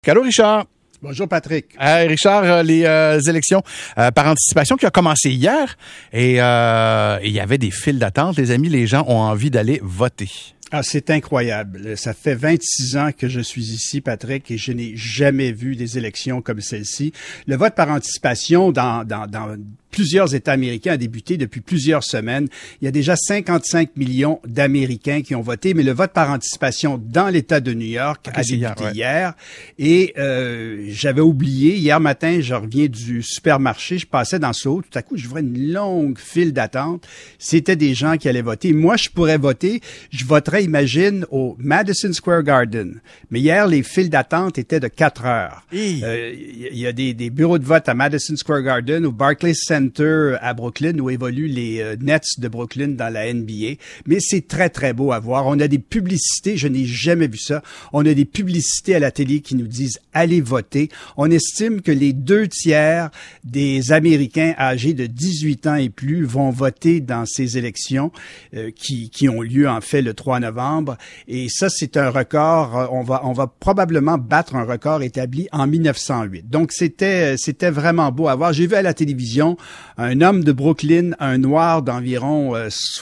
Allô, Richard. Bonjour, Patrick. Richard, les élections par anticipation qui ont commencé hier et il y avait des files d'attente. Les amis, les gens ont envie d'aller voter. Ah, c'est incroyable. Ça fait 26 ans que je suis ici, Patrick, et je n'ai jamais vu des élections comme celle-ci. Le vote par anticipation dans plusieurs États américains a débuté depuis plusieurs semaines. Il y a déjà 55 millions d'Américains qui ont voté, mais le vote par anticipation dans l'État de New York a débuté hier. Et j'avais oublié, hier matin, je reviens du supermarché, je passais dans Soho, tout à coup, je vois une longue file d'attente. C'était des gens qui allaient voter. Moi, je pourrais voter, je voterais, imagine, au Madison Square Garden. Mais hier, les files d'attente étaient de 4 heures. Il y a des bureaux de vote à Madison Square Garden, au Barclays Center à Brooklyn, où évoluent les Nets de Brooklyn dans la NBA. Mais c'est très, très beau à voir. On a des publicités, je n'ai jamais vu ça. On a des publicités à la télé qui nous disent « Allez voter ». On estime que les 2/3 des Américains âgés de 18 ans et plus vont voter dans ces élections qui ont lieu, en fait, le 3 novembre. Et ça, c'est un record. On va probablement battre un record établi en 1908. Donc, c'était vraiment beau à voir. J'ai vu à la télévision un homme de Brooklyn, un noir d'environ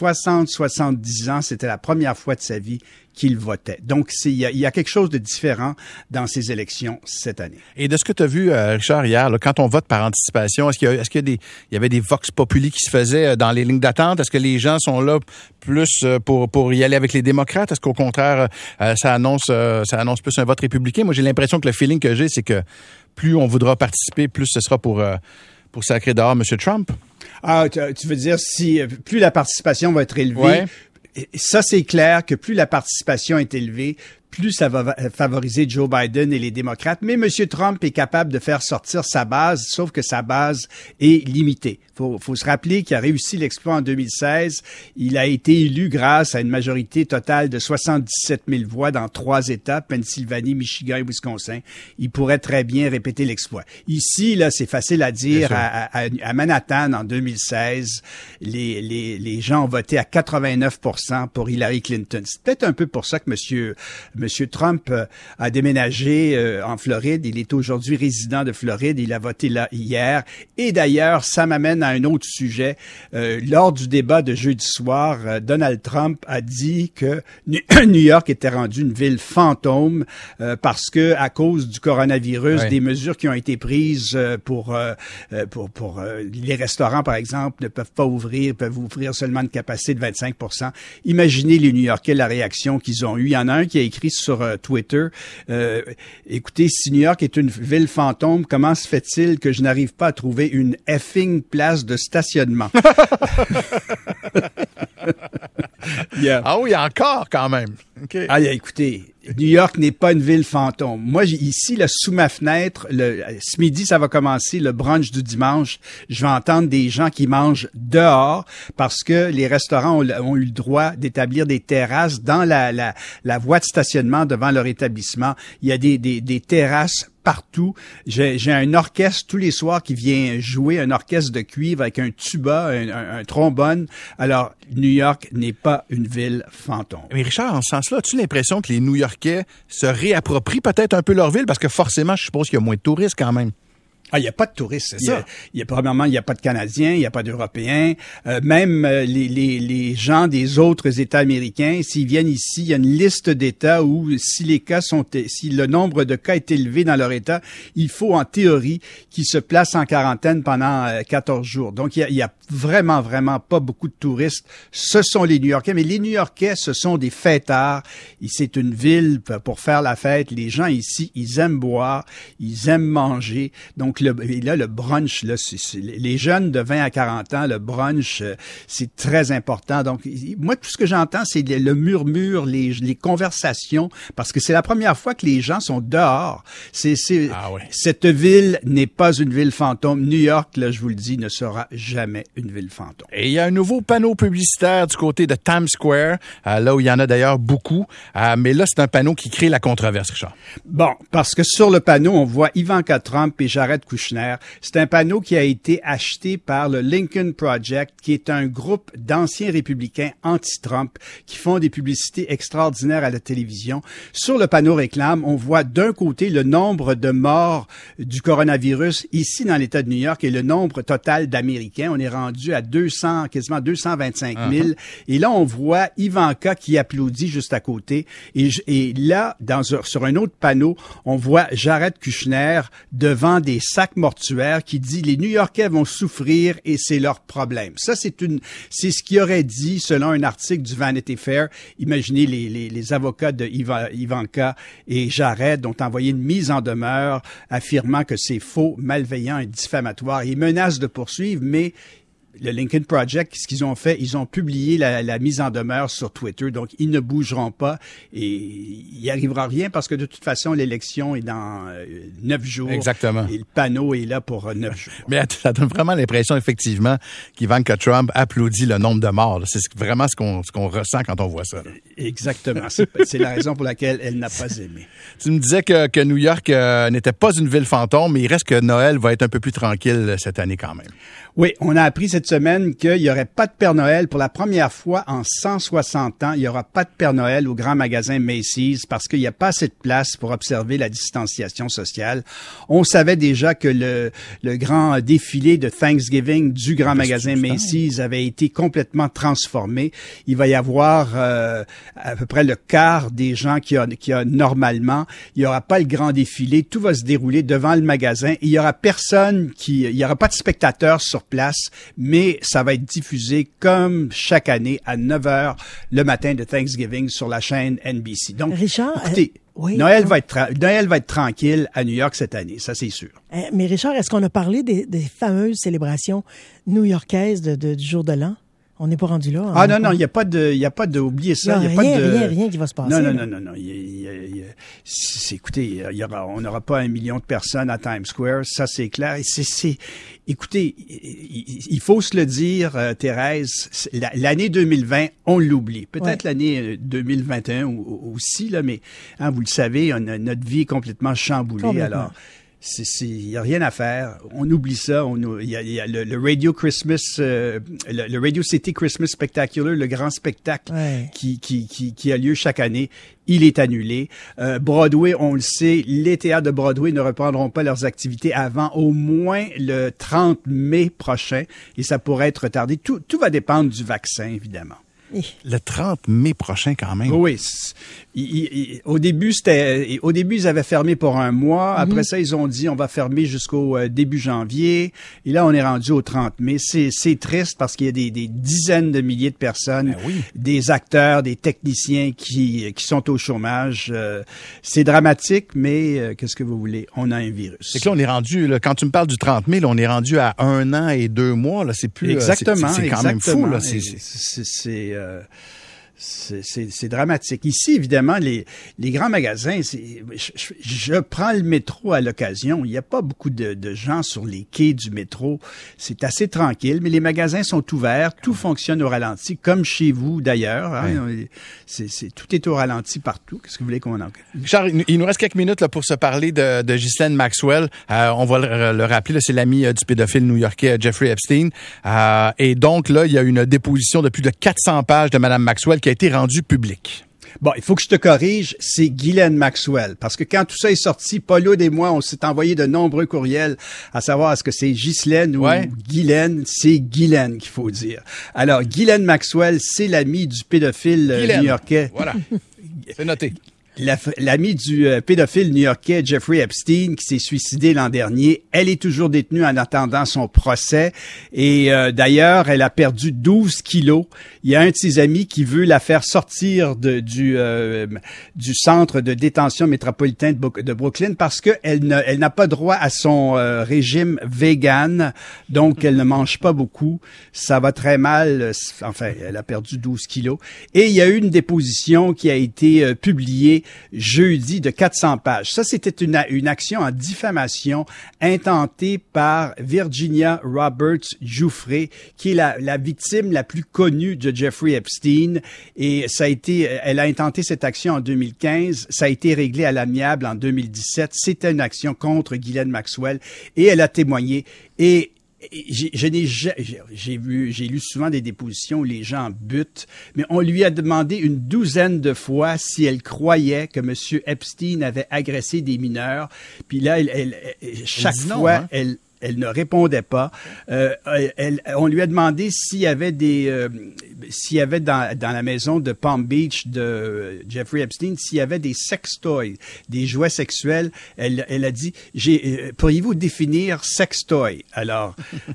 60-70 ans. C'était la première fois de sa vie qu'il votait. Donc, il y a quelque chose de différent dans ces élections cette année. Et de ce que tu as vu, Richard, hier, là, quand on vote par anticipation, est-ce qu'il y avait des vox populi qui se faisaient dans les lignes d'attente? Est-ce que les gens sont là plus pour y aller avec les démocrates? Est-ce qu'au contraire, ça annonce plus un vote républicain? Moi, j'ai l'impression que le feeling que j'ai, c'est que plus on voudra participer, plus ce sera pour sacrer dehors M. Trump. Ah, tu veux dire si plus la participation va être élevée, ouais. Ça c'est clair que plus la participation est élevée, plus ça va favoriser Joe Biden et les démocrates. Mais M. Trump est capable de faire sortir sa base, sauf que sa base est limitée. Faut se rappeler qu'il a réussi l'exploit en 2016. Il a été élu grâce à une majorité totale de 77 000 voix dans 3 États, Pennsylvanie, Michigan et Wisconsin. Il pourrait très bien répéter l'exploit. Ici, là, c'est facile à dire. À Manhattan, en 2016, les gens ont voté à 89% pour Hillary Clinton. C'est peut-être un peu pour ça que Monsieur Trump a déménagé en Floride. Il est aujourd'hui résident de Floride. Il a voté là hier. Et d'ailleurs, ça m'amène à un autre sujet. Lors du débat de jeudi soir, Donald Trump a dit que New York était rendu une ville fantôme parce que à cause du coronavirus, des mesures qui ont été prises pour les restaurants, par exemple, ne peuvent pas ouvrir, peuvent ouvrir seulement une capacité de 25%. Imaginez les New-Yorkais, la réaction qu'ils ont eue. Il y en a un qui a écrit sur Twitter, écoutez, si New York est une ville fantôme, comment se fait-il que je n'arrive pas à trouver une effing place de stationnement? Yeah. Ah oui, encore quand même. Okay. Ah, écoutez, New York n'est pas une ville fantôme. Moi, ici, là, sous ma fenêtre, ce midi, ça va commencer le brunch du dimanche. Je vais entendre des gens qui mangent dehors parce que les restaurants ont eu le droit d'établir des terrasses dans la voie de stationnement devant leur établissement. Il y a des terrasses partout. J'ai un orchestre tous les soirs qui vient jouer, un orchestre de cuivre avec un tuba, un trombone. Alors, New York n'est pas une ville fantôme. Mais Richard, en ce sens-là, as-tu l'impression que les New-Yorkais se réapproprient peut-être un peu leur ville? Parce que forcément, je suppose qu'il y a moins de touristes quand même. Ah, il n'y a pas de touristes. Premièrement, il n'y a pas de Canadiens, il n'y a pas d'Européens. Même les gens des autres États américains, s'ils viennent ici, il y a une liste d'États où si le nombre de cas est élevé dans leur État, il faut en théorie qu'ils se placent en quarantaine pendant 14 jours. Donc, il y a vraiment, vraiment pas beaucoup de touristes. Ce sont les New-Yorkais. Mais les New-Yorkais, ce sont des fêtards. C'est une ville pour faire la fête. Les gens ici, ils aiment boire, ils aiment manger. Donc, le brunch, là, les jeunes de 20 à 40 ans, le brunch, c'est très important. Donc, moi, tout ce que j'entends, c'est le murmure, les conversations, parce que c'est la première fois que les gens sont dehors. Cette ville n'est pas une ville fantôme. New York, là, je vous le dis, ne sera jamais une ville fantôme. Et il y a un nouveau panneau publicitaire du côté de Times Square, là où il y en a d'ailleurs beaucoup. Mais là, c'est un panneau qui crée la controverse, Richard. Bon, parce que sur le panneau, on voit Ivanka Trump et Jared Kushner. C'est un panneau qui a été acheté par le Lincoln Project, qui est un groupe d'anciens républicains anti-Trump qui font des publicités extraordinaires à la télévision. Sur le panneau réclame, on voit d'un côté le nombre de morts du coronavirus ici dans l'État de New York et le nombre total d'Américains. On est rendu à 200, quasiment 225 000. Et là, on voit Ivanka qui applaudit juste à côté. Et là, sur un autre panneau, on voit Jared Kushner devant des sacs mortuaires qui dit « Les New-Yorkais vont souffrir et c'est leur problème ». Ça, c'est ce qu'il aurait dit selon un article du Vanity Fair. Imaginez les avocats de Ivanka et Jared ont envoyé une mise en demeure affirmant que c'est faux, malveillant et diffamatoire. Ils menacent de poursuivre, mais le Lincoln Project, ce qu'ils ont fait, ils ont publié la mise en demeure sur Twitter, donc ils ne bougeront pas et il n'y arrivera rien parce que de toute façon, l'élection est dans 9 jours. Exactement. Et le panneau est là pour 9 jours. Mais ça donne vraiment l'impression, effectivement, qu'Ivanka Trump applaudit le nombre de morts. C'est vraiment ce qu'on ressent quand on voit ça. Exactement. C'est la raison pour laquelle elle n'a pas aimé. Tu me disais que New York n'était pas une ville fantôme, mais il reste que Noël va être un peu plus tranquille cette année quand même. Oui, on a appris cette semaine qu'il n'y aurait pas de Père Noël pour la première fois en 160 ans. Il n'y aura pas de Père Noël au grand magasin Macy's parce qu'il n'y a pas assez de place pour observer la distanciation sociale. On savait déjà que le grand défilé de Thanksgiving du grand magasin Macy's avait été complètement transformé. Il va y avoir à peu près le quart des gens qu'il y a normalement. Il n'y aura pas le grand défilé. Tout va se dérouler devant le magasin. Il y aura il y aura pas de spectateurs sur place, mais ça va être diffusé comme chaque année à 9h le matin de Thanksgiving sur la chaîne NBC. Donc, Richard, écoutez, oui, Noël va être tranquille à New York cette année, ça c'est sûr. Mais Richard, est-ce qu'on a parlé des fameuses célébrations new-yorkaises du jour de l'an? On n'est pas rendu là. Ah non, il n'y a pas de, oubliez ça. Il n'y a rien qui va se passer. Non. Écoutez, on n'aura pas 1 million de personnes à Times Square, ça c'est clair. Écoutez, il faut se le dire, Thérèse, l'année 2020, on l'oublie. Peut-être l'année 2021 aussi, là, mais vous le savez, notre vie est complètement chamboulée. Alors, il n'y a rien à faire. On oublie ça. Il y a le Radio Christmas, le Radio City Christmas Spectacular, le grand spectacle qui a lieu chaque année. Il est annulé. Broadway, on le sait, les théâtres de Broadway ne reprendront pas leurs activités avant au moins le 30 mai prochain et ça pourrait être retardé. Tout va dépendre du vaccin, évidemment. Le 30 mai prochain, quand même. Oui. Au début, ils avaient fermé pour 1 mois. Après ça, ils ont dit, on va fermer jusqu'au début janvier. Et là, on est rendu au 30 mai. C'est triste parce qu'il y a des dizaines de milliers de personnes, des acteurs, des techniciens qui sont au chômage. C'est dramatique, mais qu'est-ce que vous voulez? On a un virus. C'est que là, on est rendu, là, quand tu me parles du 30 mai, là, on est rendu à 1 an et 2 mois. Là, c'est plus. Exactement. C'est quand même fou. Là. C'est dramatique. Ici, évidemment, les grands magasins, je prends le métro à l'occasion. Il n'y a pas beaucoup de gens sur les quais du métro. C'est assez tranquille, mais les magasins sont ouverts. Tout fonctionne au ralenti, comme chez vous d'ailleurs. Hein. Tout est au ralenti partout. Qu'est-ce que vous voulez qu'on en... Richard, il nous reste quelques minutes là, pour se parler de Ghislaine Maxwell. On va le rappeler, là, c'est l'ami du pédophile new-yorkais Jeffrey Epstein. Et donc, là, il y a une déposition de plus de 400 pages de Mme Maxwell qui a été rendue publique. Bon, il faut que je te corrige, c'est Ghislaine Maxwell. Parce que quand tout ça est sorti, Paul Aude et moi, on s'est envoyé de nombreux courriels à savoir est-ce que c'est Ghislaine ou Ghislaine. C'est Ghislaine qu'il faut dire. Alors, Ghislaine Maxwell, c'est l'ami du pédophile new-yorkais. Voilà, c'est noté. L'amie du pédophile new-yorkais Jeffrey Epstein qui s'est suicidé l'an dernier, elle est toujours détenue en attendant son procès et d'ailleurs, elle a perdu 12 kilos. Il y a un de ses amis qui veut la faire sortir du centre de détention métropolitain de Brooklyn parce que elle n'a pas droit à son régime vegan, donc elle ne mange pas beaucoup. Ça va très mal. Enfin, elle a perdu 12 kilos. Et il y a eu une déposition qui a été publiée jeudi de 400 pages. Ça, c'était une action en diffamation intentée par Virginia Roberts Giuffre, qui est la victime la plus connue de Jeffrey Epstein. Et elle a intenté cette action en 2015. Ça a été réglé à l'amiable en 2017. C'était une action contre Ghislaine Maxwell et elle a témoigné. Et j'ai lu souvent des dépositions où les gens butent, mais on lui a demandé une douzaine de fois si elle croyait que M. Epstein avait agressé des mineurs. Puis là, chaque fois, elle ne répondait pas. On lui a demandé s'il y avait dans la maison de Palm Beach de Jeffrey Epstein, s'il y avait des sex toys, des jouets sexuels. Elle a dit, pourriez-vous définir sex toy? Alors.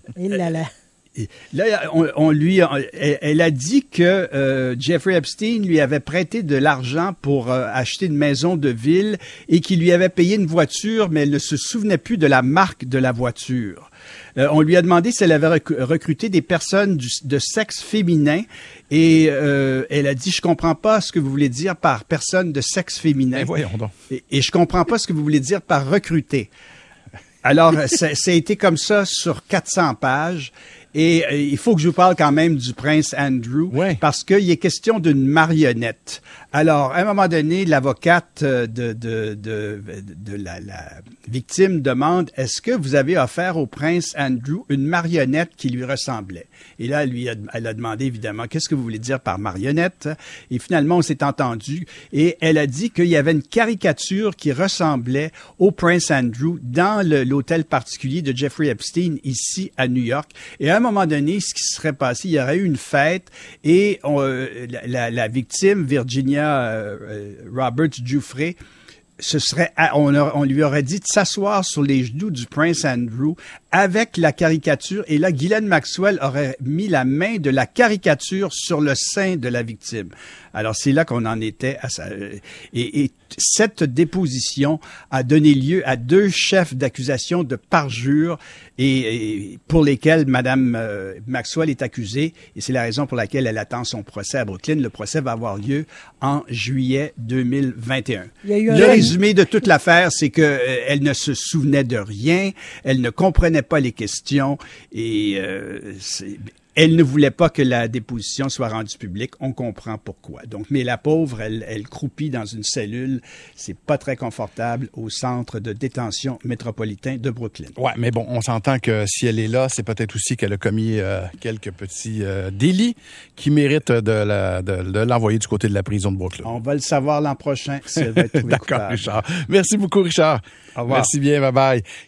Là, elle a dit que Jeffrey Epstein lui avait prêté de l'argent pour acheter une maison de ville et qu'il lui avait payé une voiture, mais elle ne se souvenait plus de la marque de la voiture. On lui a demandé si elle avait recruté des personnes de sexe féminin et elle a dit, je comprends pas ce que vous voulez dire par personne de sexe féminin. Ben voyons donc. Et je comprends pas ce que vous voulez dire par recruter. Alors, ça a été comme ça sur 400 pages. Et il faut que je vous parle quand même du prince Andrew, parce qu'il est question d'une marionnette. Alors, à un moment donné, l'avocate de la victime demande, est-ce que vous avez offert au prince Andrew une marionnette qui lui ressemblait? Et là, elle a demandé évidemment, qu'est-ce que vous voulez dire par marionnette? Et finalement, on s'est entendu et elle a dit qu'il y avait une caricature qui ressemblait au prince Andrew dans l'hôtel particulier de Jeffrey Epstein ici à New York. Et à un moment donné, ce qui se serait passé, il y aurait eu une fête et la victime, Virginia Roberts Giuffre, on lui aurait dit de s'asseoir sur les genoux du prince Andrew avec la caricature. Et là, Ghislaine Maxwell aurait mis la main de la caricature sur le sein de la victime. Alors, c'est là qu'on en était à ça. Et cette déposition a donné lieu à 2 chefs d'accusation de parjure et pour lesquels Madame Maxwell est accusée. Et c'est la raison pour laquelle elle attend son procès à Brooklyn. Le procès va avoir lieu en juillet 2021. Le résumé de toute l'affaire, c'est que elle ne se souvenait de rien, elle ne comprenait pas les questions et elle ne voulait pas que la déposition soit rendue publique. On comprend pourquoi. Donc, mais la pauvre, elle croupit dans une cellule. C'est pas très confortable au centre de détention métropolitain de Brooklyn. Ouais, mais bon, on s'entend que si elle est là, c'est peut-être aussi qu'elle a commis quelques petits délits qui méritent de l'envoyer du côté de la prison de Brooklyn. On va le savoir l'an prochain si elle va être trouvée D'accord, coupable. Richard. Merci beaucoup, Richard. Au revoir. Merci bien. Bye bye.